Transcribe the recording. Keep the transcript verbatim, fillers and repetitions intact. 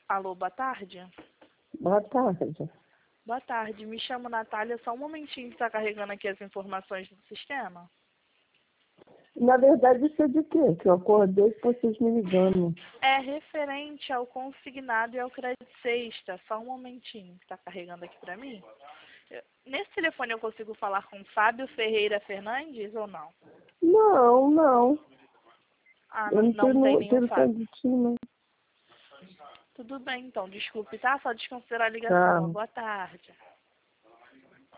Alô, boa tarde. Boa tarde. Boa tarde, me chamo Natália, só um momentinho que está carregando aqui as informações do sistema. Na verdade, isso é de quê? Que eu acordei com vocês me ligando. É referente ao consignado e ao crédito sexta, só um momentinho que está carregando aqui para mim. Eu- Nesse telefone eu consigo falar com Fábio Ferreira Fernandes ou não? Não, não. Ah, Eu não, não não tenho tem no nenhum Fábio. telefone de ti, não. Tudo bem, então, desculpe, tá? Só desconsiderar a ligação. Tá. Uma boa tarde.